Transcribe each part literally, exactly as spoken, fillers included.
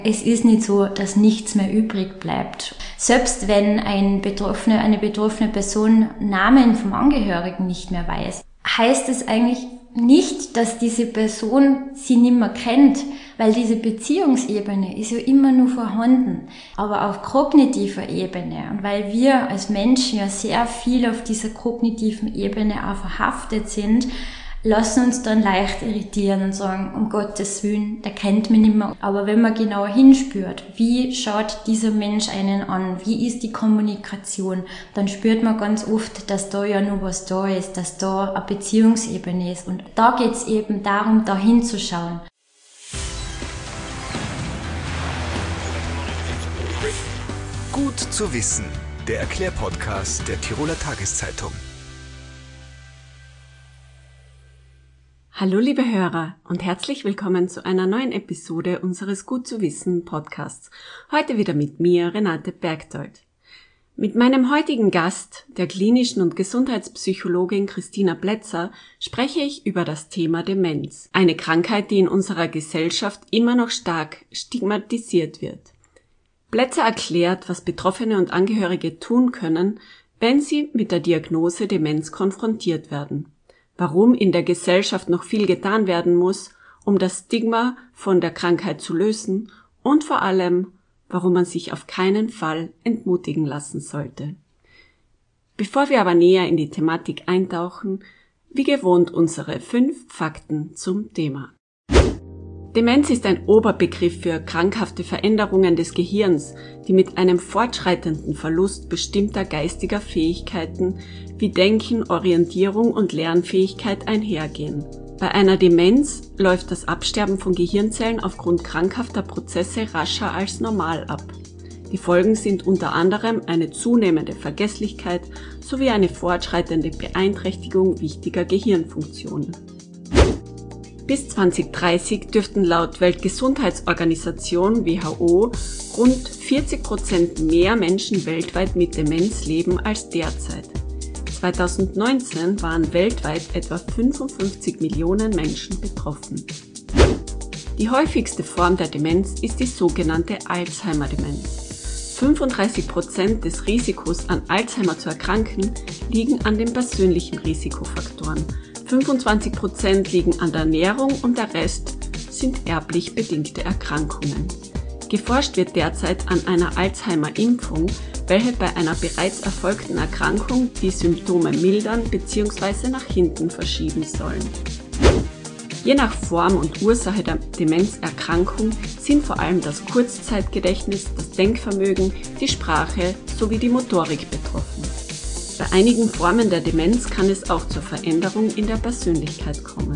Es ist nicht so, dass nichts mehr übrig bleibt. Selbst wenn ein Betroffene, eine betroffene Person Namen vom Angehörigen nicht mehr weiß, heißt es eigentlich nicht, dass diese Person sie nicht mehr kennt, weil diese Beziehungsebene ist ja immer nur vorhanden. Aber auf kognitiver Ebene, und weil wir als Menschen ja sehr viel auf dieser kognitiven Ebene auch verhaftet sind, lassen uns dann leicht irritieren und sagen, um Gottes Willen, der kennt mich nicht mehr. Aber wenn man genauer hinspürt, wie schaut dieser Mensch einen an, wie ist die Kommunikation, dann spürt man ganz oft, dass da ja nur was da ist, dass da eine Beziehungsebene ist. Und da geht es eben darum, da hinzuschauen. Gut zu wissen, der Erklärpodcast der Tiroler Tageszeitung. Hallo liebe Hörer und herzlich willkommen zu einer neuen Episode unseres Gut zu wissen Podcasts. Heute wieder mit mir, Renate Bergdold. Mit meinem heutigen Gast, der klinischen und Gesundheitspsychologin Christina Plätzer, spreche ich über das Thema Demenz. Eine Krankheit, die in unserer Gesellschaft immer noch stark stigmatisiert wird. Plätzer erklärt, was Betroffene und Angehörige tun können, wenn sie mit der Diagnose Demenz konfrontiert werden. Warum in der Gesellschaft noch viel getan werden muss, um das Stigma von der Krankheit zu lösen und vor allem, warum man sich auf keinen Fall entmutigen lassen sollte. Bevor wir aber näher in die Thematik eintauchen, wie gewohnt unsere fünf Fakten zum Thema. Demenz ist ein Oberbegriff für krankhafte Veränderungen des Gehirns, die mit einem fortschreitenden Verlust bestimmter geistiger Fähigkeiten wie Denken, Orientierung und Lernfähigkeit einhergehen. Bei einer Demenz läuft das Absterben von Gehirnzellen aufgrund krankhafter Prozesse rascher als normal ab. Die Folgen sind unter anderem eine zunehmende Vergesslichkeit sowie eine fortschreitende Beeinträchtigung wichtiger Gehirnfunktionen. Bis zwanzig dreißig dürften laut Weltgesundheitsorganisation W H O rund vierzig Prozent mehr Menschen weltweit mit Demenz leben als derzeit. zweitausendneunzehn waren weltweit etwa fünfundfünfzig Millionen Menschen betroffen. Die häufigste Form der Demenz ist die sogenannte Alzheimer-Demenz. fünfunddreißig Prozent des Risikos an Alzheimer zu erkranken liegen an den persönlichen Risikofaktoren. fünfundzwanzig Prozent liegen an der Ernährung und der Rest sind erblich bedingte Erkrankungen. Geforscht wird derzeit an einer Alzheimer-Impfung, welche bei einer bereits erfolgten Erkrankung die Symptome mildern bzw. nach hinten verschieben sollen. Je nach Form und Ursache der Demenzerkrankung sind vor allem das Kurzzeitgedächtnis, das Denkvermögen, die Sprache sowie die Motorik betroffen. Bei einigen Formen der Demenz kann es auch zur Veränderung in der Persönlichkeit kommen.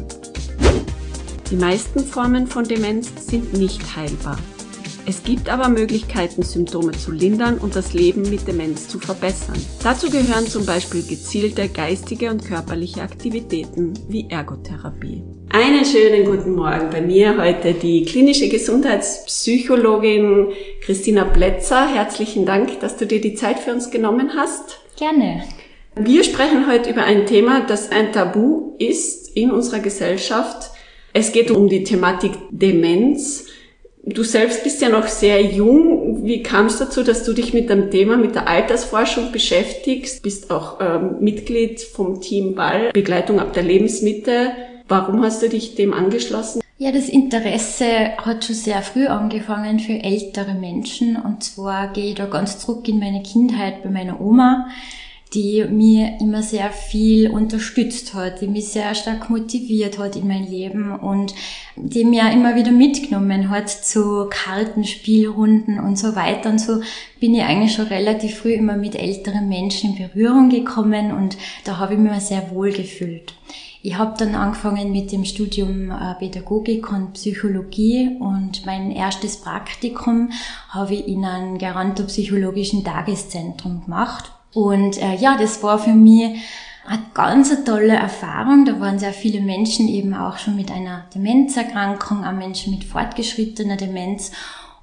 Die meisten Formen von Demenz sind nicht heilbar. Es gibt aber Möglichkeiten, Symptome zu lindern und das Leben mit Demenz zu verbessern. Dazu gehören zum Beispiel gezielte geistige und körperliche Aktivitäten wie Ergotherapie. Einen schönen guten Morgen. Bei mir heute die klinische Gesundheitspsychologin Christina Plätzer. Herzlichen Dank, dass du dir die Zeit für uns genommen hast. Gerne. Wir sprechen heute über ein Thema, das ein Tabu ist in unserer Gesellschaft. Es geht um die Thematik Demenz. Du selbst bist ja noch sehr jung. Wie kam es dazu, dass du dich mit dem Thema, mit der Altersforschung beschäftigst? Bist auch ähm, Mitglied vom Team Ball, Begleitung ab der Lebensmitte. Warum hast du dich dem angeschlossen? Ja, das Interesse hat schon sehr früh angefangen für ältere Menschen. Und zwar gehe ich da ganz zurück in meine Kindheit bei meiner Oma, die mir immer sehr viel unterstützt hat, die mich sehr stark motiviert hat in mein Leben und die mir immer wieder mitgenommen hat zu Kartenspielrunden und so weiter. Und so bin ich eigentlich schon relativ früh immer mit älteren Menschen in Berührung gekommen und da habe ich mich sehr wohl gefühlt. Ich habe dann angefangen mit dem Studium Pädagogik und Psychologie und mein erstes Praktikum habe ich in einem gerontopsychologischen Tageszentrum gemacht. Und äh, ja, das war für mich eine ganz eine tolle Erfahrung. Da waren sehr viele Menschen eben auch schon mit einer Demenzerkrankung, auch Menschen mit fortgeschrittener Demenz.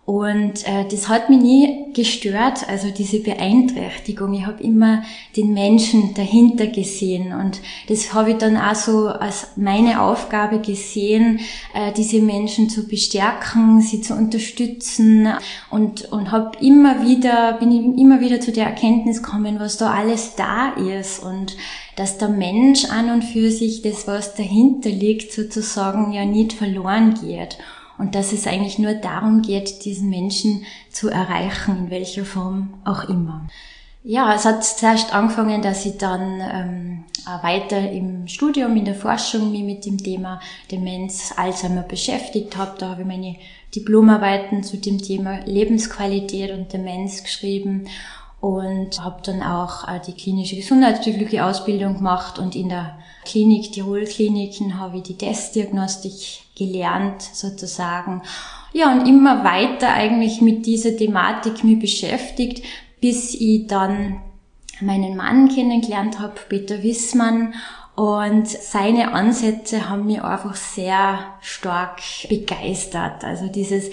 Und äh, das hat mich nie gestört, also diese Beeinträchtigung. Ich habe immer den Menschen dahinter gesehen und das habe ich dann auch so als meine Aufgabe gesehen, äh, diese Menschen zu bestärken, sie zu unterstützen und und habe immer wieder bin ich immer wieder zu der Erkenntnis gekommen, was da alles da ist und dass der Mensch an und für sich, das was dahinter liegt, sozusagen ja nicht verloren geht. Und dass es eigentlich nur darum geht, diesen Menschen zu erreichen, in welcher Form auch immer. Ja, es hat zuerst angefangen, dass ich dann ähm, weiter im Studium, in der Forschung mich mit dem Thema Demenz, Alzheimer beschäftigt habe. Da habe ich meine Diplomarbeiten zu dem Thema Lebensqualität und Demenz geschrieben und habe dann auch äh, die klinische gesundheitspsychologische Ausbildung gemacht und in der Klinik, Tirol Kliniken, habe ich die Testdiagnostik gelernt sozusagen. Ja, und immer weiter eigentlich mit dieser Thematik mich beschäftigt, bis ich dann meinen Mann kennengelernt habe, Peter Wissmann. Und seine Ansätze haben mich einfach sehr stark begeistert. Also dieses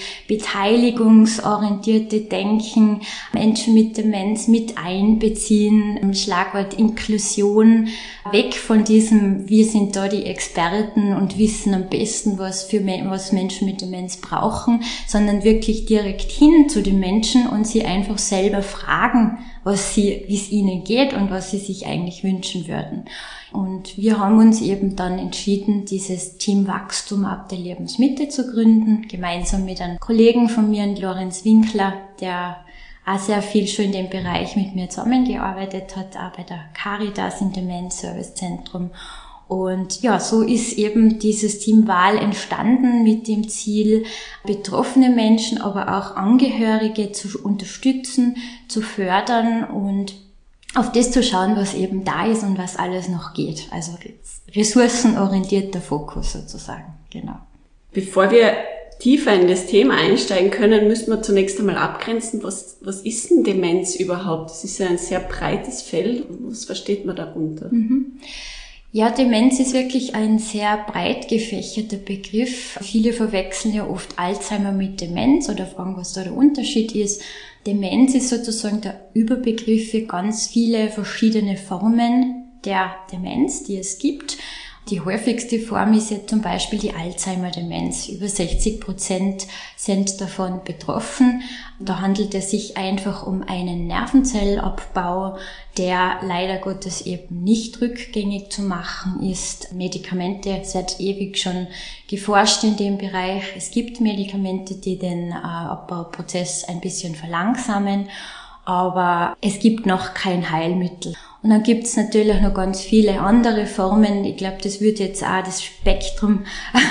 beteiligungsorientierte Denken, Menschen mit Demenz mit einbeziehen, Schlagwort Inklusion, weg von diesem, wir sind da die Experten und wissen am besten, was für was Menschen mit Demenz brauchen, sondern wirklich direkt hin zu den Menschen und sie einfach selber fragen, was sie, wie es ihnen geht und was sie sich eigentlich wünschen würden. Und wir haben uns eben dann entschieden, dieses Team Wachstum ab der Lebensmitte zu gründen, gemeinsam mit einem Kollegen von mir, Lorenz Winkler, der auch sehr viel schon in dem Bereich mit mir zusammengearbeitet hat, auch bei der Caritas im Demenz-Service-Zentrum. Und ja, so ist eben dieses Team Wahl entstanden mit dem Ziel, betroffene Menschen, aber auch Angehörige zu unterstützen, zu fördern und auf das zu schauen, was eben da ist und was alles noch geht. Also ressourcenorientierter Fokus sozusagen, genau. Bevor wir tiefer in das Thema einsteigen können, müssen wir zunächst einmal abgrenzen, was, was ist denn Demenz überhaupt? Das ist ja ein sehr breites Feld. Was versteht man darunter? Mhm. Ja, Demenz ist wirklich ein sehr breit gefächerter Begriff. Viele verwechseln ja oft Alzheimer mit Demenz oder fragen, was da der Unterschied ist. Demenz ist sozusagen der Überbegriff für ganz viele verschiedene Formen der Demenz, die es gibt. Die häufigste Form ist jetzt zum Beispiel die Alzheimer-Demenz. Über sechzig Prozent sind davon betroffen. Da handelt es sich einfach um einen Nervenzellabbau, der leider Gottes eben nicht rückgängig zu machen ist. Medikamente, es wird ewig schon geforscht in dem Bereich. Es gibt Medikamente, die den äh, Abbauprozess ein bisschen verlangsamen, aber es gibt noch kein Heilmittel. Und dann gibt's natürlich noch ganz viele andere Formen. Ich glaube, das würde jetzt auch das Spektrum,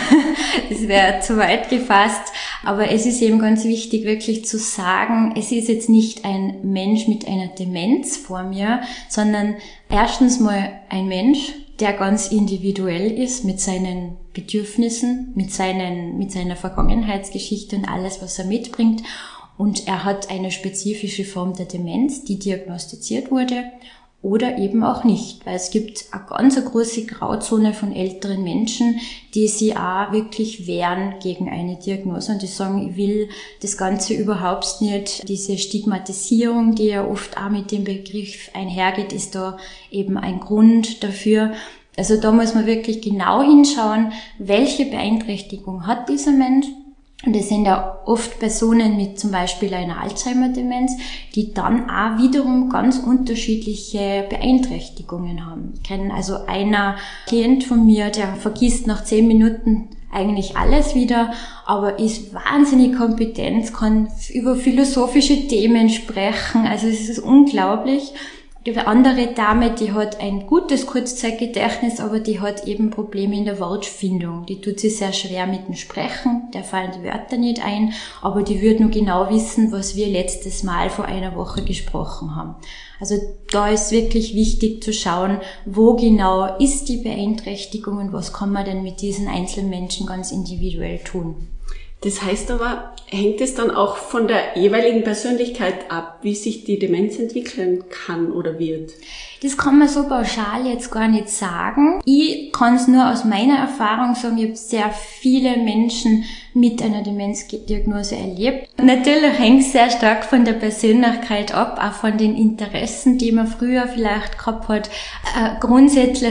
das wäre zu weit gefasst. Aber es ist eben ganz wichtig, wirklich zu sagen, es ist jetzt nicht ein Mensch mit einer Demenz vor mir, sondern erstens mal ein Mensch, der ganz individuell ist mit seinen Bedürfnissen, mit seinen, mit seiner Vergangenheitsgeschichte und alles, was er mitbringt. Und er hat eine spezifische Form der Demenz, die diagnostiziert wurde. Oder eben auch nicht, weil es gibt eine ganz große Grauzone von älteren Menschen, die sich auch wirklich wehren gegen eine Diagnose und die sagen, ich will das Ganze überhaupt nicht. Diese Stigmatisierung, die ja oft auch mit dem Begriff einhergeht, ist da eben ein Grund dafür. Also da muss man wirklich genau hinschauen, welche Beeinträchtigung hat dieser Mensch. Und es sind ja oft Personen mit zum Beispiel einer Alzheimer-Demenz, die dann auch wiederum ganz unterschiedliche Beeinträchtigungen haben. Ich kenne also einer Klient von mir, der vergisst nach zehn Minuten eigentlich alles wieder, aber ist wahnsinnig kompetent, kann über philosophische Themen sprechen. Also es ist unglaublich. Die andere Dame, die hat ein gutes Kurzzeitgedächtnis, aber die hat eben Probleme in der Wortfindung. Die tut sich sehr schwer mit dem Sprechen, der fallen die Wörter nicht ein, aber die wird nur genau wissen, was wir letztes Mal vor einer Woche gesprochen haben. Also da ist wirklich wichtig zu schauen, wo genau ist die Beeinträchtigung und was kann man denn mit diesen einzelnen Menschen ganz individuell tun. Das heißt aber, hängt es dann auch von der jeweiligen Persönlichkeit ab, wie sich die Demenz entwickeln kann oder wird? Das kann man so pauschal jetzt gar nicht sagen. Ich kann es nur aus meiner Erfahrung sagen, ich habe sehr viele Menschen mit einer Demenzdiagnose erlebt. Natürlich hängt es sehr stark von der Persönlichkeit ab, auch von den Interessen, die man früher vielleicht gehabt hat. Äh, grundsätzlich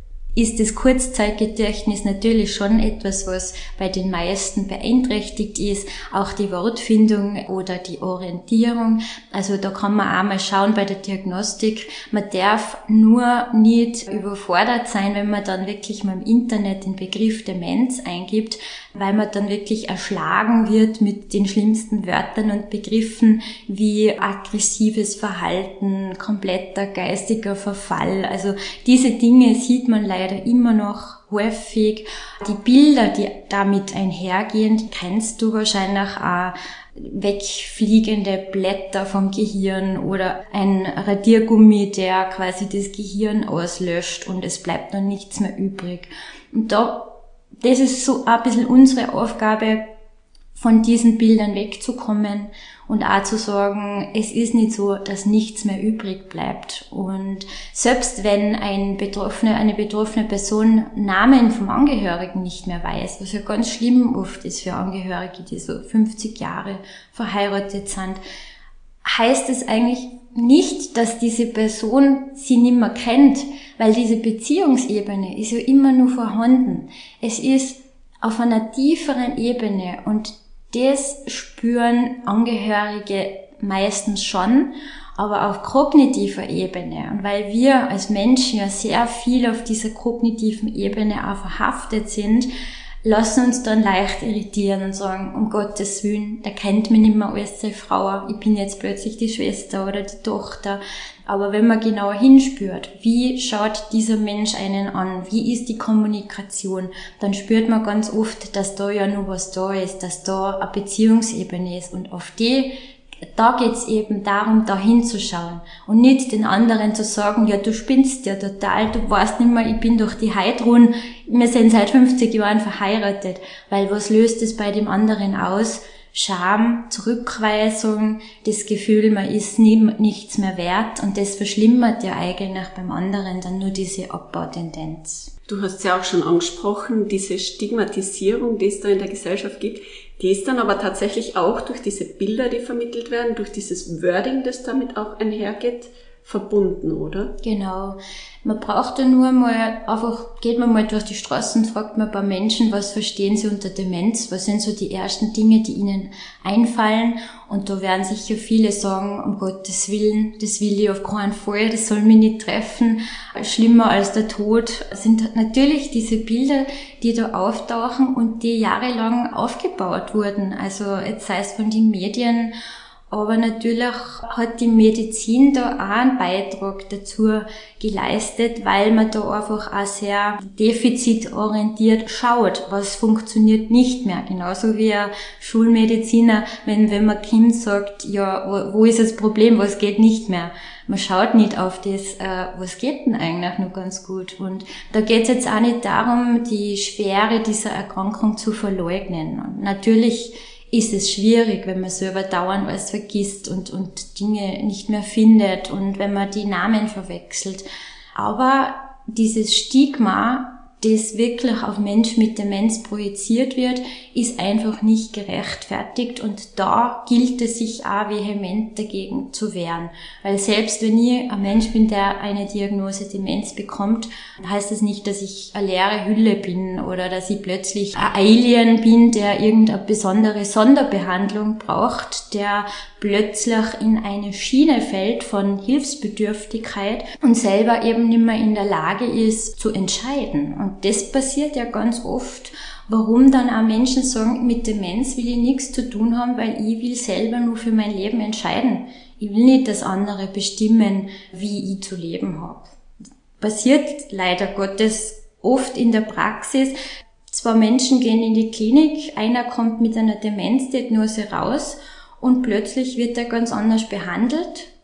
ist das Kurzzeitgedächtnis natürlich schon etwas, was bei den meisten beeinträchtigt ist. Auch die Wortfindung oder die Orientierung. Also da kann man auch mal schauen bei der Diagnostik. Man darf nur nicht überfordert sein, wenn man dann wirklich mal im Internet den Begriff Demenz eingibt, weil man dann wirklich erschlagen wird mit den schlimmsten Wörtern und Begriffen wie aggressives Verhalten, kompletter geistiger Verfall. Also diese Dinge sieht man leider immer noch häufig. Die Bilder, die damit einhergehen, die kennst du wahrscheinlich auch. Wegfliegende Blätter vom Gehirn oder ein Radiergummi, der quasi das Gehirn auslöscht und es bleibt dann nichts mehr übrig. Und da, das ist so ein bisschen unsere Aufgabe, von diesen Bildern wegzukommen und auch zu sagen, es ist nicht so, dass nichts mehr übrig bleibt. Und selbst wenn ein Betroffene, eine betroffene Person Namen vom Angehörigen nicht mehr weiß, was ja ganz schlimm oft ist für Angehörige, die so fünfzig Jahre verheiratet sind, heißt es eigentlich nicht, dass diese Person sie nicht mehr kennt, weil diese Beziehungsebene ist ja immer nur vorhanden. Es ist auf einer tieferen Ebene und das spüren Angehörige meistens schon, aber auf kognitiver Ebene. Und weil wir als Menschen ja sehr viel auf dieser kognitiven Ebene auch verhaftet sind, lassen uns dann leicht irritieren und sagen, um Gottes Willen, der kennt mich nicht mehr als seine Frau, ich bin jetzt plötzlich die Schwester oder die Tochter. Aber wenn man genauer hinspürt, wie schaut dieser Mensch einen an, wie ist die Kommunikation, dann spürt man ganz oft, dass da ja nur was da ist, dass da eine Beziehungsebene ist und auf die, da geht's eben darum, da hinzuschauen und nicht den anderen zu sagen, ja, du spinnst ja total, du weißt nicht mehr, ich bin durch die Heidrun, wir sind seit fünfzig Jahren verheiratet, weil was löst es bei dem anderen aus? Scham, Zurückweisung, das Gefühl, man ist nie, nichts mehr wert und das verschlimmert ja eigentlich beim anderen dann nur diese Abbautendenz. Du hast ja auch schon angesprochen, diese Stigmatisierung, die es da in der Gesellschaft gibt, die ist dann aber tatsächlich auch durch diese Bilder, die vermittelt werden, durch dieses Wording, das damit auch einhergeht, verbunden, oder? Genau. Man braucht ja nur mal, einfach geht man mal durch die Straßen, fragt man ein paar Menschen, was verstehen sie unter Demenz, was sind so die ersten Dinge, die ihnen einfallen, und da werden sicher viele sagen, um Gottes Willen, das will ich auf keinen Fall, das soll mich nicht treffen, schlimmer als der Tod, sind natürlich diese Bilder, die da auftauchen und die jahrelang aufgebaut wurden, also jetzt sei es von den Medien. Aber natürlich hat die Medizin da auch einen Beitrag dazu geleistet, weil man da einfach auch sehr defizitorientiert schaut, was funktioniert nicht mehr. Genauso wie ein Schulmediziner, wenn, wenn man Kind sagt, ja, wo, wo ist das Problem, was geht nicht mehr? Man schaut nicht auf das, äh, was geht denn eigentlich noch ganz gut. Und da geht es jetzt auch nicht darum, die Schwere dieser Erkrankung zu verleugnen. Und natürlich ist es schwierig, wenn man selber dauernd alles vergisst und, und Dinge nicht mehr findet und wenn man die Namen verwechselt. Aber dieses Stigma, das wirklich auf Menschen mit Demenz projiziert wird, ist einfach nicht gerechtfertigt und da gilt es sich auch vehement dagegen zu wehren. Weil selbst wenn ich ein Mensch bin, der eine Diagnose Demenz bekommt, heißt das nicht, dass ich eine leere Hülle bin oder dass ich plötzlich ein Alien bin, der irgendeine besondere Sonderbehandlung braucht, der plötzlich in eine Schiene fällt von Hilfsbedürftigkeit und selber eben nicht mehr in der Lage ist zu entscheiden. Und das passiert ja ganz oft, warum dann auch Menschen sagen, mit Demenz will ich nichts zu tun haben, weil ich will selber nur für mein Leben entscheiden. Ich will nicht, dass andere bestimmen, wie ich zu leben habe. Passiert leider Gottes oft in der Praxis. Zwei Menschen gehen in die Klinik, einer kommt mit einer Demenzdiagnose raus und plötzlich wird er ganz anders behandelt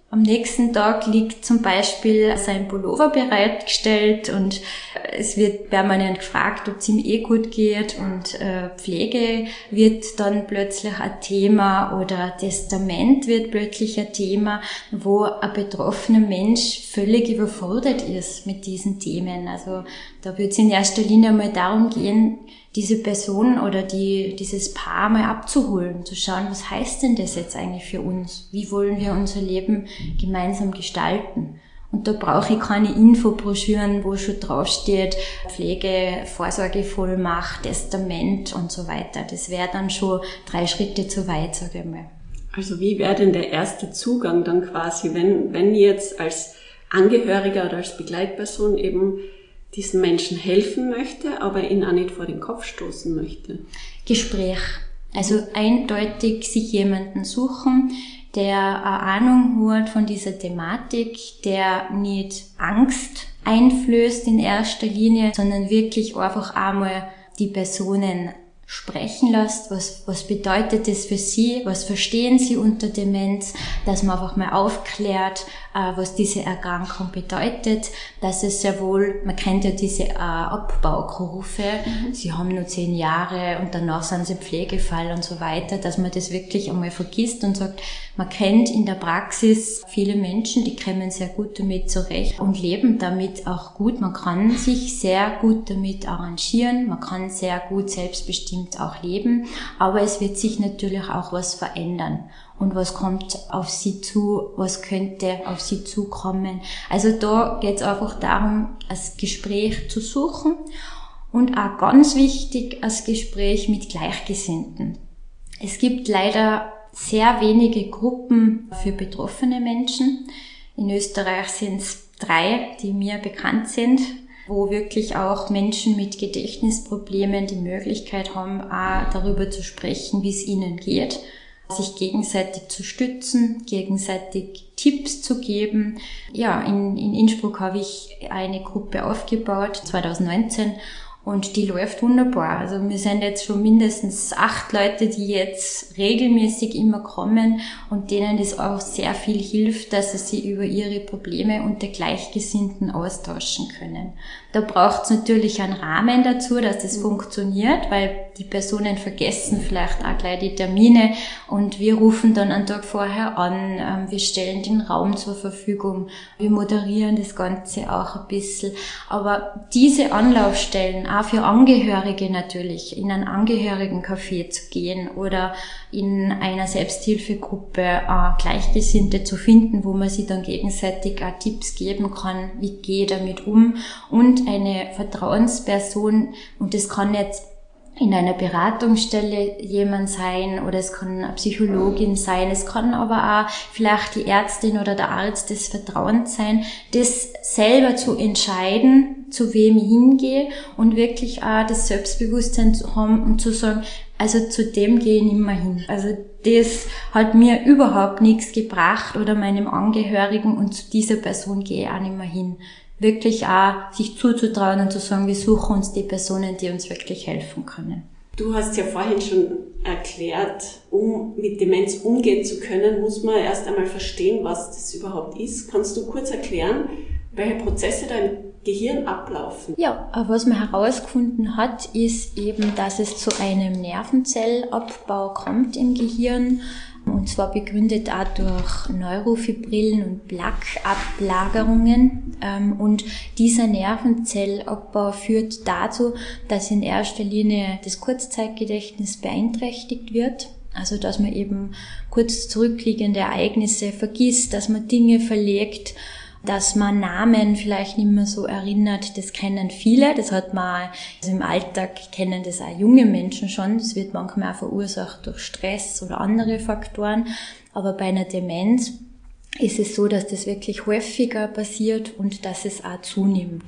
Am nächsten Tag liegt zum Beispiel sein Pullover bereitgestellt und es wird permanent gefragt, ob es ihm eh gut geht, und äh, Pflege wird dann plötzlich ein Thema oder Testament wird plötzlich ein Thema, wo ein betroffener Mensch völlig überfordert ist mit diesen Themen. Also da wird es in erster Linie mal darum gehen, diese Person oder die, dieses Paar mal abzuholen, zu schauen, was heißt denn das jetzt eigentlich für uns? Wie wollen wir unser Leben gemeinsam gestalten? Und da brauche ich keine Infobroschüren, wo schon draufsteht, Pflege, Vorsorgevollmacht, Testament und so weiter. Das wäre dann schon drei Schritte zu weit, sage ich mal. Also wie wäre denn der erste Zugang dann quasi, wenn, wenn ich jetzt als Angehöriger oder als Begleitperson eben diesen Menschen helfen möchte, aber ihn auch nicht vor den Kopf stoßen möchte? Gespräch. Also eindeutig sich jemanden suchen, der eine Ahnung hat von dieser Thematik, der nicht Angst einflößt in erster Linie, sondern wirklich einfach einmal die Personen sprechen lässt, was, was bedeutet das für sie, was verstehen sie unter Demenz, dass man einfach mal aufklärt, äh, was diese Erkrankung bedeutet, dass es sehr wohl, man kennt ja diese äh, Abbaurufe, mhm. sie haben nur zehn Jahre und danach sind sie Pflegefall und so weiter, dass man das wirklich einmal vergisst und sagt, man kennt in der Praxis viele Menschen, die kommen sehr gut damit zurecht und leben damit auch gut. Man kann sich sehr gut damit arrangieren, man kann sehr gut selbstbestimmt auch leben, aber es wird sich natürlich auch was verändern. Und was kommt auf sie zu, was könnte auf sie zukommen. Also da geht es einfach darum, das Gespräch zu suchen und auch ganz wichtig, das Gespräch mit Gleichgesinnten. Es gibt leider sehr wenige Gruppen für betroffene Menschen. In Österreich sind es drei, die mir bekannt sind, wo wirklich auch Menschen mit Gedächtnisproblemen die Möglichkeit haben, auch darüber zu sprechen, wie es ihnen geht, sich gegenseitig zu stützen, gegenseitig Tipps zu geben. Ja, in, in Innsbruck habe ich eine Gruppe aufgebaut, zwanzig neunzehn, und die läuft wunderbar. Also wir sind jetzt schon mindestens acht Leute, die jetzt regelmäßig immer kommen und denen das auch sehr viel hilft, dass sie sich über ihre Probleme unter Gleichgesinnten austauschen können. Da braucht es natürlich einen Rahmen dazu, dass das funktioniert, weil die Personen vergessen vielleicht auch gleich die Termine und wir rufen dann einen Tag vorher an, wir stellen den Raum zur Verfügung, wir moderieren das Ganze auch ein bisschen. Aber diese Anlaufstellen, auch für Angehörige natürlich, in ein Angehörigencafé zu gehen oder in einer Selbsthilfegruppe äh, Gleichgesinnte zu finden, wo man sich dann gegenseitig auch Tipps geben kann, wie gehe ich damit um, und eine Vertrauensperson, und das kann jetzt in einer Beratungsstelle jemand sein oder es kann eine Psychologin sein, es kann aber auch vielleicht die Ärztin oder der Arzt des Vertrauens sein, das selber zu entscheiden, zu wem ich hingehe und wirklich auch das Selbstbewusstsein zu haben und zu sagen, also zu dem gehe ich nicht mehr hin. Also das hat mir überhaupt nichts gebracht oder meinem Angehörigen, und zu dieser Person gehe ich auch nicht mehr hin. Wirklich auch sich zuzutrauen und zu sagen, wir suchen uns die Personen, die uns wirklich helfen können. Du hast ja vorhin schon erklärt, um mit Demenz umgehen zu können, muss man erst einmal verstehen, was das überhaupt ist. Kannst du kurz erklären, welche Prozesse da im Gehirn ablaufen? Ja, was man herausgefunden hat, ist eben, dass es zu einem Nervenzellabbau kommt im Gehirn. Und zwar begründet auch durch Neurofibrillen und Plaqueablagerungen. Und dieser Nervenzellabbau führt dazu, dass in erster Linie das Kurzzeitgedächtnis beeinträchtigt wird. Also, dass man eben kurz zurückliegende Ereignisse vergisst, dass man Dinge verlegt, dass man Namen vielleicht nicht mehr so erinnert. Das kennen viele, das hat man, also im Alltag kennen das auch junge Menschen schon. Das wird manchmal auch verursacht durch Stress oder andere Faktoren. Aber bei einer Demenz ist es so, dass das wirklich häufiger passiert und dass es auch zunimmt.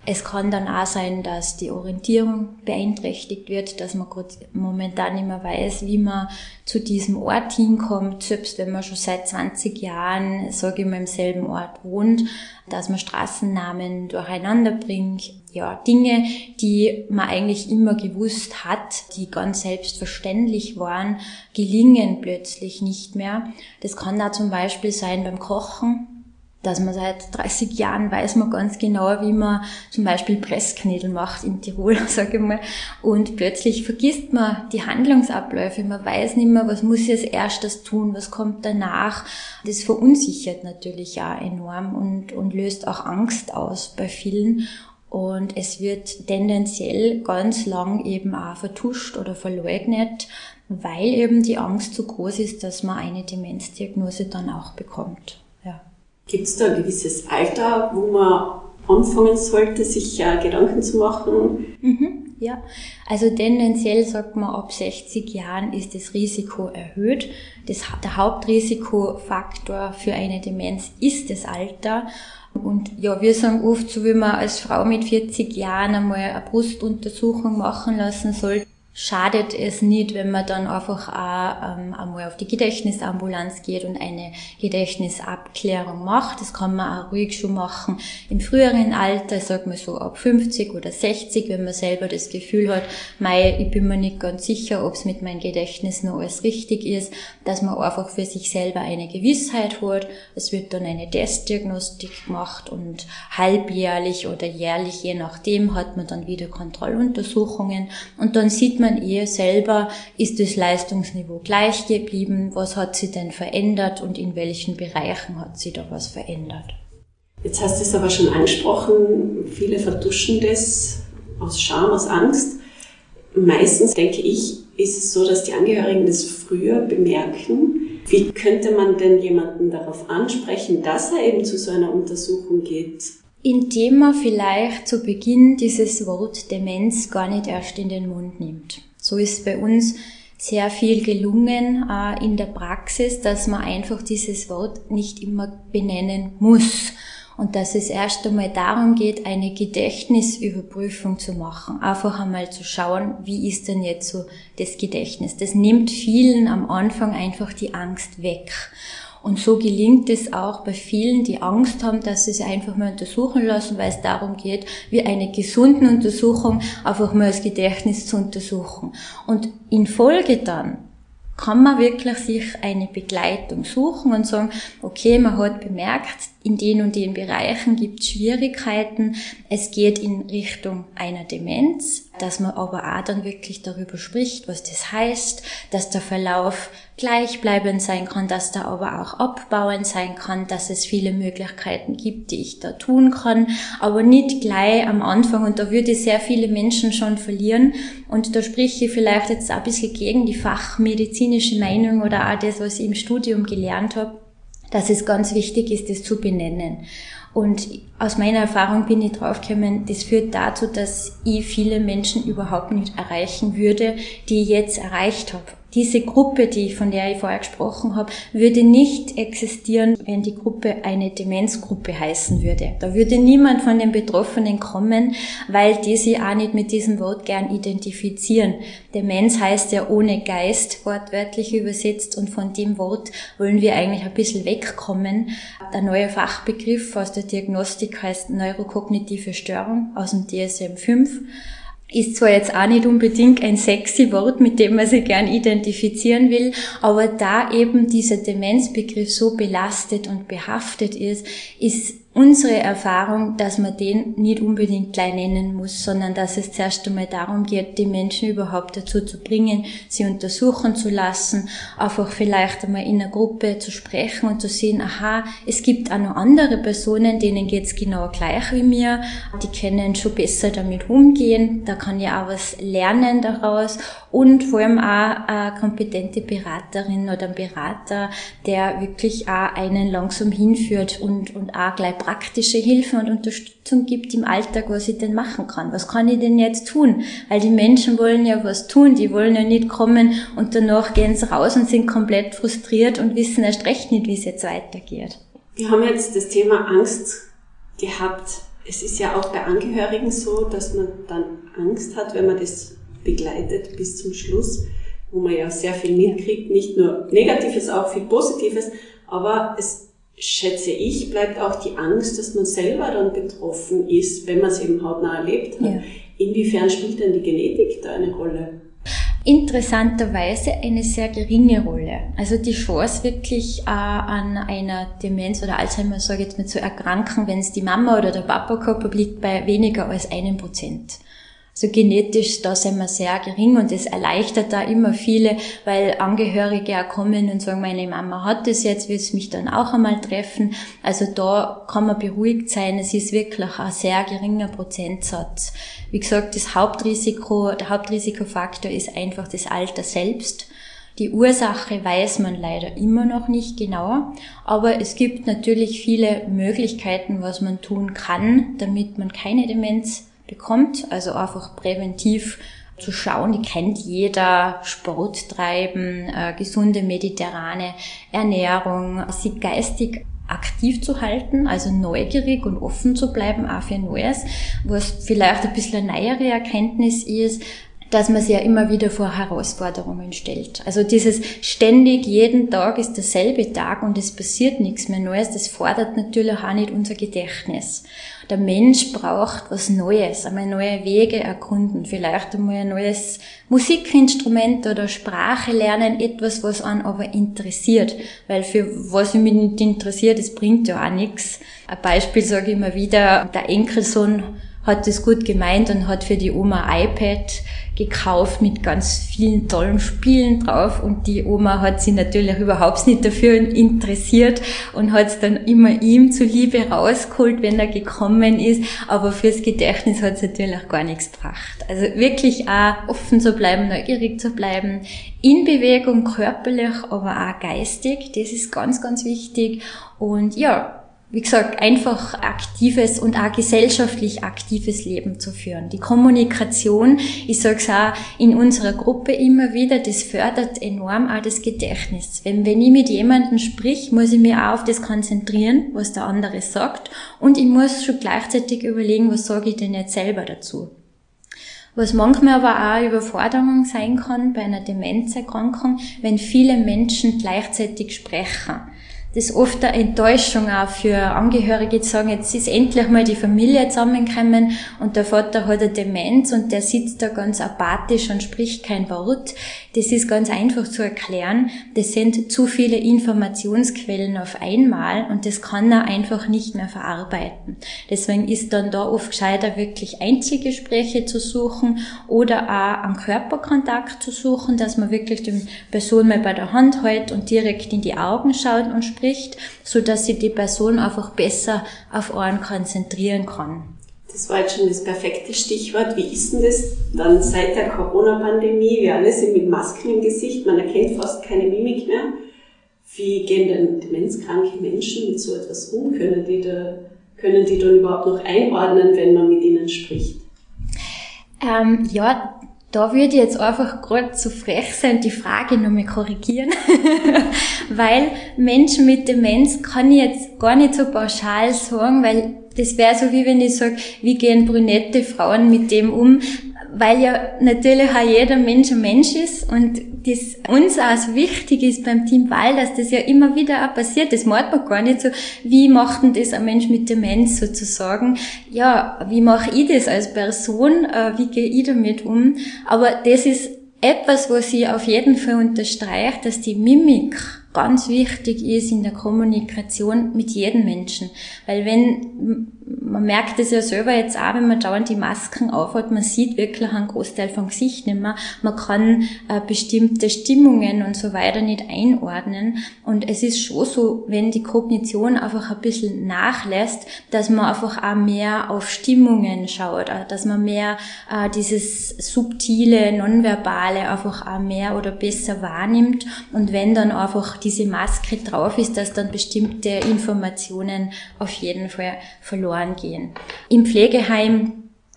Es kann dann auch sein, dass die Orientierung beeinträchtigt wird, dass man momentan nicht mehr weiß, wie man zu diesem Ort hinkommt, selbst wenn man schon seit zwanzig Jahren, sage ich mal, im selben Ort wohnt, dass man Straßennamen durcheinander bringt. Ja, Dinge, die man eigentlich immer gewusst hat, die ganz selbstverständlich waren, gelingen plötzlich nicht mehr. Das kann auch zum Beispiel sein beim Kochen, dass man seit dreißig Jahren weiß man ganz genau, wie man zum Beispiel Pressknödel macht in Tirol, sage ich mal. Und plötzlich vergisst man die Handlungsabläufe. Man weiß nicht mehr, was muss ich als erstes tun, was kommt danach. Das verunsichert natürlich auch enorm und, und löst auch Angst aus bei vielen. Und es wird tendenziell ganz lang eben auch vertuscht oder verleugnet, weil eben die Angst so groß ist, dass man eine Demenzdiagnose dann auch bekommt. Ja. Gibt es da ein gewisses Alter, wo man anfangen sollte, sich äh, Gedanken zu machen? Mhm, ja, also tendenziell sagt man, ab sechzig Jahren ist das Risiko erhöht. Das, der Hauptrisikofaktor für eine Demenz ist das Alter. Und ja, wir sagen oft, so wie man als Frau mit vierzig Jahren einmal eine Brustuntersuchung machen lassen soll, schadet es nicht, wenn man dann einfach auch ähm, einmal auf die Gedächtnisambulanz geht und eine Gedächtnisabklärung macht. Das kann man auch ruhig schon machen im früheren Alter, sag mal so ab fünfzig oder sechzig, wenn man selber das Gefühl hat, mei, ich bin mir nicht ganz sicher, ob es mit meinem Gedächtnis noch alles richtig ist, dass man einfach für sich selber eine Gewissheit hat. Es wird dann eine Testdiagnostik gemacht und halbjährlich oder jährlich, je nachdem, hat man dann wieder Kontrolluntersuchungen und dann sieht man eher selber, ist das Leistungsniveau gleich geblieben, was hat sich denn verändert und in welchen Bereichen hat sich da was verändert. Jetzt hast du es aber schon angesprochen, viele vertuschen das aus Scham, aus Angst. Meistens, denke ich, ist es so, dass die Angehörigen das früher bemerken. Wie könnte man denn jemanden darauf ansprechen, dass er eben zu so einer Untersuchung geht? Indem man vielleicht zu Beginn dieses Wort Demenz gar nicht erst in den Mund nimmt. So ist bei uns sehr viel gelungen äh, in der Praxis, dass man einfach dieses Wort nicht immer benennen muss und dass es erst einmal darum geht, eine Gedächtnisüberprüfung zu machen. Einfach einmal zu schauen, wie ist denn jetzt so das Gedächtnis. Das nimmt vielen am Anfang einfach die Angst weg. Und so gelingt es auch bei vielen, die Angst haben, dass sie sich einfach mal untersuchen lassen, weil es darum geht, wie eine gesunde Untersuchung einfach mal das Gedächtnis zu untersuchen. Und in Folge dann kann man wirklich sich eine Begleitung suchen und sagen, okay, man hat bemerkt, in den und den Bereichen gibt es Schwierigkeiten. Es geht in Richtung einer Demenz, dass man aber auch dann wirklich darüber spricht, was das heißt, dass der Verlauf gleichbleibend sein kann, dass der aber auch abbauend sein kann, dass es viele Möglichkeiten gibt, die ich da tun kann, aber nicht gleich am Anfang, und da würde ich sehr viele Menschen schon verlieren, und da spreche ich vielleicht jetzt auch ein bisschen gegen die fachmedizinische Meinung oder auch das, was ich im Studium gelernt habe, dass es ganz wichtig ist, das zu benennen. Und aus meiner Erfahrung bin ich draufgekommen, das führt dazu, dass ich viele Menschen überhaupt nicht erreichen würde, die ich jetzt erreicht habe. Diese Gruppe, die, von der ich vorher gesprochen habe, würde nicht existieren, wenn die Gruppe eine Demenzgruppe heißen würde. Da würde niemand von den Betroffenen kommen, weil die sich auch nicht mit diesem Wort gern identifizieren. Demenz heißt ja ohne Geist, wortwörtlich übersetzt, und von dem Wort wollen wir eigentlich ein bisschen wegkommen. Der neue Fachbegriff aus der Diagnostik heißt neurokognitive Störung aus dem D S M fünf. Ist zwar jetzt auch nicht unbedingt ein sexy Wort, mit dem man sich gern identifizieren will, aber da eben dieser Demenzbegriff so belastet und behaftet ist, ist unsere Erfahrung, dass man den nicht unbedingt gleich nennen muss, sondern dass es zuerst einmal darum geht, die Menschen überhaupt dazu zu bringen, sie untersuchen zu lassen, einfach vielleicht einmal in einer Gruppe zu sprechen und zu sehen, aha, es gibt auch noch andere Personen, denen geht's genau gleich wie mir, die können schon besser damit umgehen, da kann ich auch was lernen daraus, und vor allem auch eine kompetente Beraterin oder ein Berater, der wirklich auch einen langsam hinführt und, und auch gleich praktische Hilfe und Unterstützung gibt im Alltag, was ich denn machen kann. Was kann ich denn jetzt tun? Weil die Menschen wollen ja was tun, die wollen ja nicht kommen und danach gehen sie raus und sind komplett frustriert und wissen erst recht nicht, wie es jetzt weitergeht. Wir haben jetzt das Thema Angst gehabt. Es ist ja auch bei Angehörigen so, dass man dann Angst hat, wenn man das begleitet bis zum Schluss, wo man ja sehr viel mitkriegt, nicht nur Negatives, auch viel Positives, aber es, schätze ich, bleibt auch die Angst, dass man selber dann betroffen ist, wenn man es eben hautnah erlebt hat. Ja. Inwiefern spielt denn die Genetik da eine Rolle? Interessanterweise eine sehr geringe Rolle. Also die Chance wirklich äh, an einer Demenz oder Alzheimer, sage ich jetzt mal, zu erkranken, wenn es die Mama oder der Papa gehabt hat, liegt bei weniger als einem Prozent. Also genetisch, da sind wir sehr gering und das erleichtert da immer viele, weil Angehörige auch kommen und sagen, meine Mama hat das jetzt, will es mich dann auch einmal treffen. Also da kann man beruhigt sein, es ist wirklich ein sehr geringer Prozentsatz. Wie gesagt, das Hauptrisiko, der Hauptrisikofaktor ist einfach das Alter selbst. Die Ursache weiß man leider immer noch nicht genau, aber es gibt natürlich viele Möglichkeiten, was man tun kann, damit man keine Demenz bekommt, also einfach präventiv zu schauen, die kennt jeder, Sport treiben, äh, gesunde mediterrane Ernährung, sich geistig aktiv zu halten, also neugierig und offen zu bleiben, auch für Neues, was vielleicht ein bisschen eine neuere Erkenntnis ist, dass man sich ja immer wieder vor Herausforderungen stellt. Also dieses ständig, jeden Tag ist derselbe Tag und es passiert nichts mehr Neues, das fordert natürlich auch nicht unser Gedächtnis. Der Mensch braucht was Neues, einmal neue Wege erkunden, vielleicht einmal ein neues Musikinstrument oder Sprache lernen, etwas, was einen aber interessiert, weil für was mich nicht interessiert, das bringt ja auch nichts. Ein Beispiel sage ich immer wieder, der Enkelsohn hat das gut gemeint und hat für die Oma ein iPad gekauft mit ganz vielen tollen Spielen drauf und die Oma hat sich natürlich überhaupt nicht dafür interessiert und hat es dann immer ihm zuliebe rausgeholt, wenn er gekommen ist, aber fürs Gedächtnis hat es natürlich gar nichts gebracht. Also wirklich auch offen zu bleiben, neugierig zu bleiben, in Bewegung, körperlich, aber auch geistig, das ist ganz, ganz wichtig und ja, wie gesagt, einfach aktives und auch gesellschaftlich aktives Leben zu führen. Die Kommunikation, ich sage es auch in unserer Gruppe immer wieder, das fördert enorm auch das Gedächtnis. Wenn, wenn ich mit jemandem sprich, muss ich mich auch auf das konzentrieren, was der andere sagt und ich muss schon gleichzeitig überlegen, was sage ich denn jetzt selber dazu. Was manchmal aber auch Überforderung sein kann bei einer Demenzerkrankung, wenn viele Menschen gleichzeitig sprechen. Das ist oft eine Enttäuschung auch für Angehörige zu sagen, jetzt ist endlich mal die Familie zusammengekommen und der Vater hat eine Demenz und der sitzt da ganz apathisch und spricht kein Wort. Das ist ganz einfach zu erklären. Das sind zu viele Informationsquellen auf einmal und das kann er einfach nicht mehr verarbeiten. Deswegen ist dann da oft gescheiter, wirklich Einzelgespräche zu suchen oder auch einen Körperkontakt zu suchen, dass man wirklich die Person mal bei der Hand hält und direkt in die Augen schaut und spricht, so dass sich die Person einfach besser auf einen konzentrieren kann. Das war jetzt schon das perfekte Stichwort. Wie ist denn das dann seit der Corona-Pandemie? Wir alle sind mit Masken im Gesicht, man erkennt fast keine Mimik mehr. Wie gehen denn demenzkranke Menschen mit so etwas um? Können die, da, können die dann überhaupt noch einordnen, wenn man mit ihnen spricht? Ähm, ja, da würde ich jetzt einfach gerade zu frech sein, die Frage nochmal korrigieren, weil Menschen mit Demenz kann ich jetzt gar nicht so pauschal sagen, weil das wäre so, wie wenn ich sage, wie gehen brünette Frauen mit dem um, weil ja natürlich auch jeder Mensch ein Mensch ist und das uns auch so wichtig ist beim Team Wahl, dass das ja immer wieder auch passiert. Das macht man gar nicht so, wie macht denn das ein Mensch mit Demenz sozusagen? Ja, wie mache ich das als Person? Wie gehe ich damit um? Aber das ist etwas, was ich auf jeden Fall unterstreicht, dass die Mimik ganz wichtig ist in der Kommunikation mit jedem Menschen. Weil wenn, man merkt es ja selber jetzt auch, wenn man dauernd die Masken aufhat, man sieht wirklich einen Großteil vom Gesicht nicht mehr. Man kann äh, bestimmte Stimmungen und so weiter nicht einordnen. Und es ist schon so, wenn die Kognition einfach ein bisschen nachlässt, dass man einfach auch mehr auf Stimmungen schaut, dass man mehr äh, dieses subtile, nonverbale einfach auch mehr oder besser wahrnimmt. Und wenn dann einfach diese Maske drauf ist, dass dann bestimmte Informationen auf jeden Fall verloren gehen. Im Pflegeheim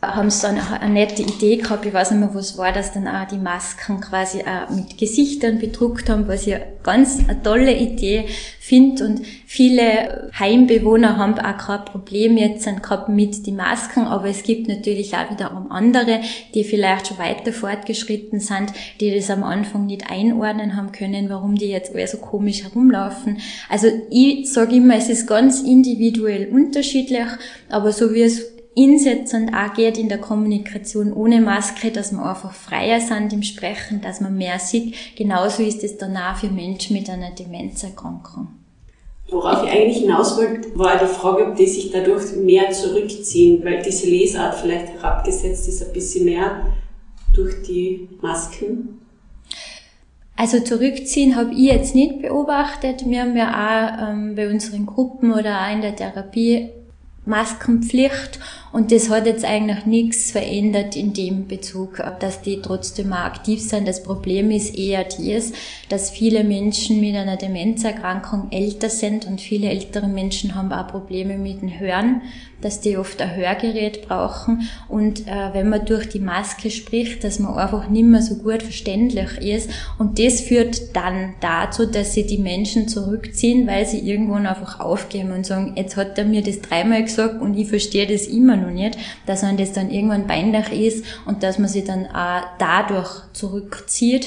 haben sie dann eine nette Idee gehabt, ich weiß nicht mehr, was war, dass dann auch die Masken quasi auch mit Gesichtern bedruckt haben, was ich ganz eine tolle Idee finde. Und viele Heimbewohner haben auch kein Problem jetzt gehabt mit den Masken, aber es gibt natürlich auch wieder andere, die vielleicht schon weiter fortgeschritten sind, die das am Anfang nicht einordnen haben können, warum die jetzt alle so komisch herumlaufen. Also ich sage immer, es ist ganz individuell unterschiedlich, aber so wie es insetzend auch geht in der Kommunikation ohne Maske, dass wir einfach freier sind im Sprechen, dass man mehr sieht. Genauso ist es dann auch für Menschen mit einer Demenzerkrankung. Worauf ich eigentlich hinaus wollte, war die Frage, ob die sich dadurch mehr zurückziehen, weil diese Lesart vielleicht herabgesetzt ist ein bisschen mehr durch die Masken. Also zurückziehen habe ich jetzt nicht beobachtet. Wir haben ja auch ähm, bei unseren Gruppen oder auch in der Therapie Maskenpflicht und das hat jetzt eigentlich nichts verändert in dem Bezug, dass die trotzdem auch aktiv sind. Das Problem ist eher dies, dass viele Menschen mit einer Demenzerkrankung älter sind und viele ältere Menschen haben auch Probleme mit dem Hören, dass die oft ein Hörgerät brauchen und äh, wenn man durch die Maske spricht, dass man einfach nicht mehr so gut verständlich ist und das führt dann dazu, dass sie die Menschen zurückziehen, weil sie irgendwann einfach aufgeben und sagen, jetzt hat er mir das dreimal gesagt und ich verstehe das immer noch nicht, dass man das dann irgendwann peinlich ist und dass man sich dann auch dadurch zurückzieht.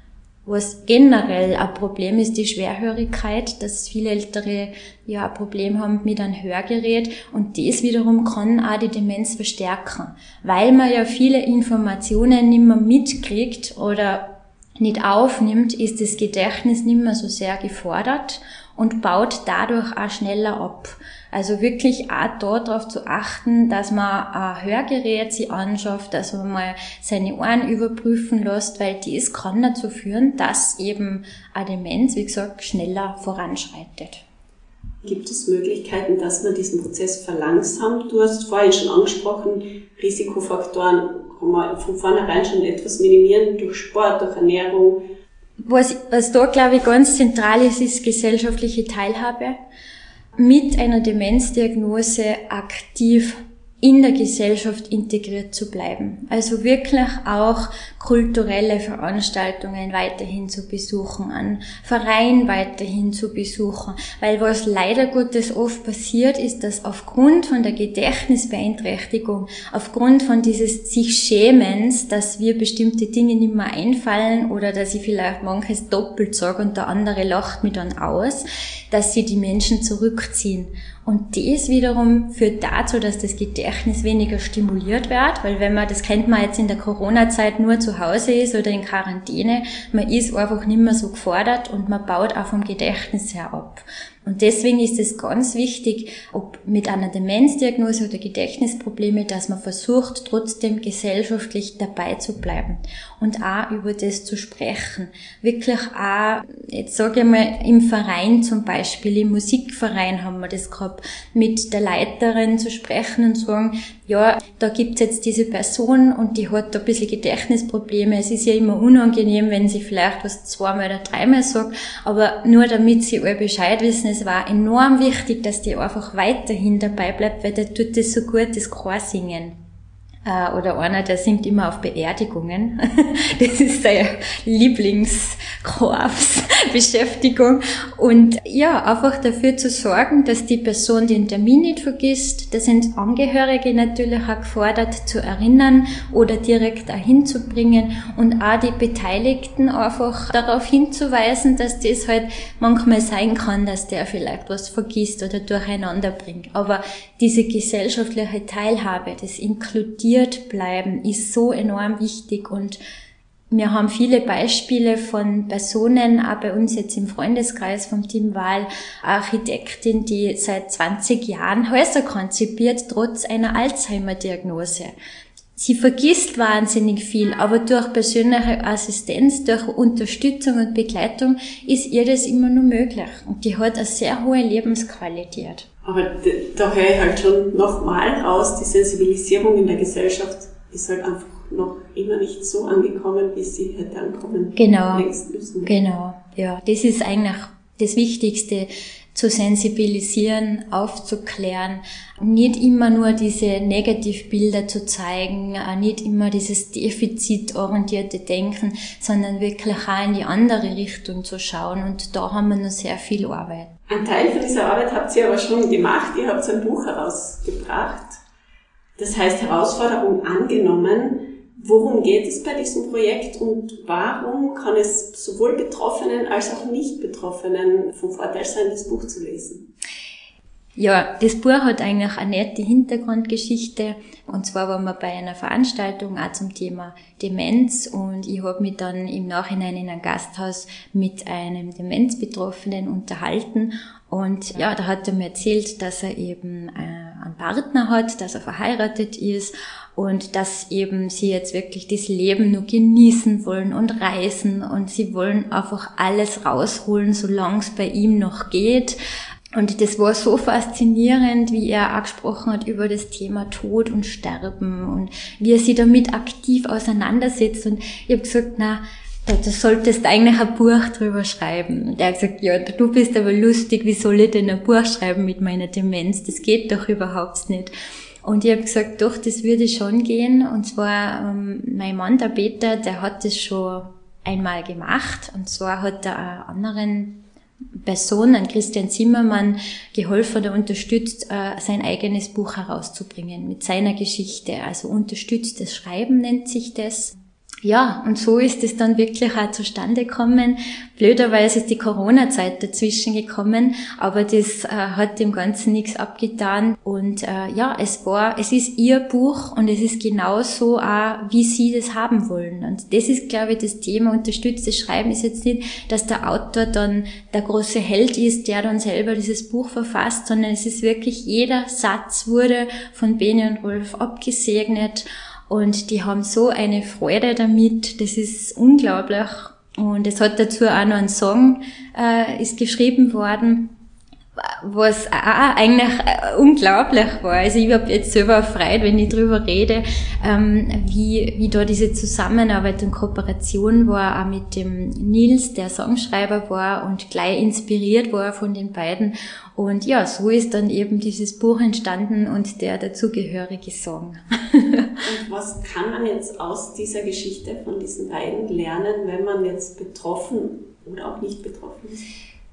Was generell ein Problem ist, die Schwerhörigkeit, dass viele Ältere ja ein Problem haben mit einem Hörgerät und das wiederum kann auch die Demenz verstärken, weil man ja viele Informationen nicht mehr mitkriegt oder nicht aufnimmt, ist das Gedächtnis nicht mehr so sehr gefordert und baut dadurch auch schneller ab. Also wirklich auch darauf zu achten, dass man ein Hörgerät sich anschafft, dass man mal seine Ohren überprüfen lässt, weil das kann dazu führen, dass eben eine Demenz, wie gesagt, schneller voranschreitet. Gibt es Möglichkeiten, dass man diesen Prozess verlangsamt? Du hast vorhin schon angesprochen, Risikofaktoren kann man von vornherein schon etwas minimieren durch Sport, durch Ernährung. Was, was da, glaube ich, ganz zentral ist, ist gesellschaftliche Teilhabe. Mit einer Demenzdiagnose aktiv in der Gesellschaft integriert zu bleiben. Also wirklich auch kulturelle Veranstaltungen weiterhin zu besuchen, an Vereinen weiterhin zu besuchen. Weil was leider Gottes oft passiert, ist, dass aufgrund von der Gedächtnisbeeinträchtigung, aufgrund von dieses sich Schämens, dass wir bestimmte Dinge nicht mehr einfallen oder dass ich vielleicht manches doppelt sage und der andere lacht mich dann aus, dass sie die Menschen zurückziehen. Und das wiederum führt dazu, dass das Gedächtnis weniger stimuliert wird, weil wenn man, das kennt man jetzt in der Corona-Zeit, nur zu Hause ist oder in Quarantäne, man ist einfach nicht mehr so gefordert und man baut auch vom Gedächtnis her ab. Und deswegen ist es ganz wichtig, ob mit einer Demenzdiagnose oder Gedächtnisprobleme, dass man versucht, trotzdem gesellschaftlich dabei zu bleiben und auch über das zu sprechen. Wirklich auch, jetzt sage ich mal, im Verein zum Beispiel, im Musikverein haben wir das gehabt, mit der Leiterin zu sprechen und sagen, ja, da gibt's jetzt diese Person und die hat da ein bisschen Gedächtnisprobleme. Es ist ja immer unangenehm, wenn sie vielleicht was zweimal oder dreimal sagt, aber nur damit sie alle Bescheid wissen, es war enorm wichtig, dass die einfach weiterhin dabei bleibt, weil der tut das so gut, das Chorsingen. Äh, oder einer, der singt immer auf Beerdigungen. Das ist seine Lieblingschorsbeschäftigung. Und ja, einfach dafür zu sorgen, dass die Person den Termin nicht vergisst. Da sind Angehörige natürlich auch gefordert, zu erinnern oder direkt dahin zu bringen und auch die Beteiligten einfach darauf hinzuweisen, dass das halt manchmal sein kann, dass der vielleicht was vergisst oder durcheinander bringt. Aber diese gesellschaftliche Teilhabe, das inkludiert bleiben, ist so enorm wichtig und wir haben viele Beispiele von Personen, auch bei uns jetzt im Freundeskreis vom Team Wahl, Architektin, die seit zwanzig Jahren Häuser konzipiert, trotz einer Alzheimer-Diagnose. Sie vergisst wahnsinnig viel, aber durch persönliche Assistenz, durch Unterstützung und Begleitung ist ihr das immer nur möglich. Und die hat eine sehr hohe Lebensqualität. Aber da höre ich halt schon nochmal raus, die Sensibilisierung in der Gesellschaft ist halt einfach noch immer nicht so angekommen, wie sie hätte ankommen genau, längst müssen. Genau, ja. Das ist eigentlich das Wichtigste, zu sensibilisieren, aufzuklären, nicht immer nur diese Negativbilder zu zeigen, nicht immer dieses defizitorientierte Denken, sondern wirklich auch in die andere Richtung zu schauen. Und da haben wir noch sehr viel Arbeit. Ein Teil von dieser Arbeit habt ihr aber schon gemacht. Ihr habt ein Buch herausgebracht. Das heißt Herausforderung angenommen. Worum geht es bei diesem Projekt und warum kann es sowohl Betroffenen als auch Nicht-Betroffenen vom Vorteil sein, das Buch zu lesen? Ja, das Buch hat eigentlich eine nette Hintergrundgeschichte. Und zwar waren wir bei einer Veranstaltung auch zum Thema Demenz und ich habe mich dann im Nachhinein in einem Gasthaus mit einem Demenzbetroffenen unterhalten. Und ja, da hat er mir erzählt, dass er eben äh, einen Partner hat, dass er verheiratet ist und dass eben sie jetzt wirklich das Leben nur genießen wollen und reisen und sie wollen einfach alles rausholen, solange es bei ihm noch geht. Und das war so faszinierend, wie er auch gesprochen hat über das Thema Tod und Sterben und wie er sich damit aktiv auseinandersetzt. Und ich habe gesagt, na, da, da solltest eigentlich ein Buch drüber schreiben. Und er hat gesagt, ja, du bist aber lustig, wie soll ich denn ein Buch schreiben mit meiner Demenz? Das geht doch überhaupt nicht. Und ich habe gesagt, doch, das würde schon gehen. Und zwar, ähm, mein Mann, der Peter, der hat das schon einmal gemacht. Und zwar hat er einen anderen Person, an Christian Zimmermann, geholfen oder unterstützt, äh, sein eigenes Buch herauszubringen mit seiner Geschichte. Also unterstütztes Schreiben nennt sich das. Ja, und so ist es dann wirklich auch zustande gekommen. Blöderweise ist die Corona-Zeit dazwischen gekommen, aber das äh, hat dem Ganzen nichts abgetan. Und äh, ja, es war, es ist ihr Buch und es ist genauso auch, wie sie das haben wollen. Und das ist, glaube ich, das Thema. Unterstütztes Schreiben ist jetzt nicht, dass der Autor dann der große Held ist, der dann selber dieses Buch verfasst, sondern es ist wirklich, jeder Satz wurde von Beni und Rolf abgesegnet. Und die haben so eine Freude damit, das ist unglaublich. Und es hat dazu auch noch ein Song, äh, ist geschrieben worden, was auch eigentlich äh, unglaublich war. Also ich habe jetzt selber erfreut, wenn ich drüber rede, ähm, wie wie da diese Zusammenarbeit und Kooperation war, auch mit dem Nils, der Songschreiber war und gleich inspiriert war von den beiden. Und ja, so ist dann eben dieses Buch entstanden und der dazugehörige Song. Und was kann man jetzt aus dieser Geschichte von diesen beiden lernen, wenn man jetzt betroffen oder auch nicht betroffen ist?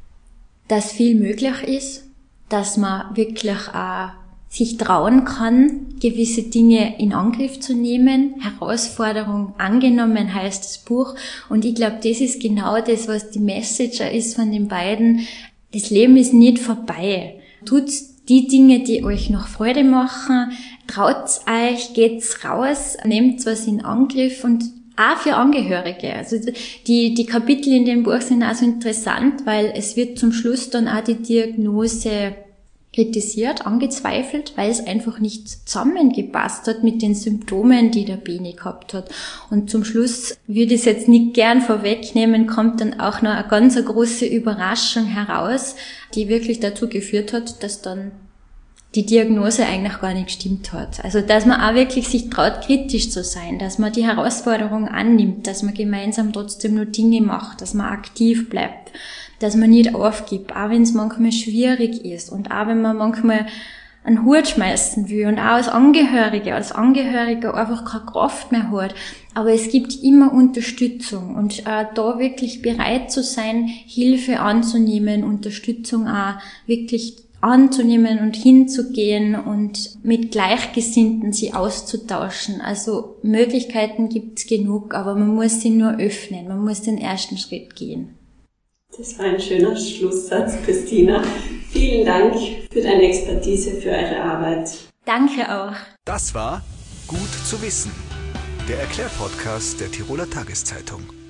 Dass viel möglich ist, dass man wirklich auch sich trauen kann, gewisse Dinge in Angriff zu nehmen. Herausforderung angenommen heißt das Buch. Und ich glaube, das ist genau das, was die Message ist von den beiden. Das Leben ist nicht vorbei. Tut die Dinge, die euch noch Freude machen. Traut's euch, geht's raus, nehmt was in Angriff und auch für Angehörige. Also die, die Kapitel in dem Buch sind also interessant, weil es wird zum Schluss dann auch die Diagnose kritisiert, angezweifelt, weil es einfach nicht zusammengepasst hat mit den Symptomen, die der Beni gehabt hat. Und zum Schluss, würde ich es jetzt nicht gern vorwegnehmen, kommt dann auch noch eine ganz eine große Überraschung heraus, die wirklich dazu geführt hat, dass dann die Diagnose eigentlich gar nicht gestimmt hat. Also, dass man auch wirklich sich traut, kritisch zu sein, dass man die Herausforderung annimmt, dass man gemeinsam trotzdem nur Dinge macht, dass man aktiv bleibt, dass man nicht aufgibt, auch wenn es manchmal schwierig ist und auch wenn man manchmal einen Hut schmeißen will und auch als Angehörige, als Angehöriger einfach keine Kraft mehr hat. Aber es gibt immer Unterstützung und äh, da wirklich bereit zu sein, Hilfe anzunehmen, Unterstützung auch wirklich anzunehmen und hinzugehen und mit Gleichgesinnten sie auszutauschen. Also Möglichkeiten gibt's genug, aber man muss sie nur öffnen, man muss den ersten Schritt gehen. Das war ein schöner Schlusssatz, Christina. Vielen Dank für deine Expertise, für eure Arbeit. Danke auch. Das war Gut zu wissen, der Erklärpodcast der Tiroler Tageszeitung.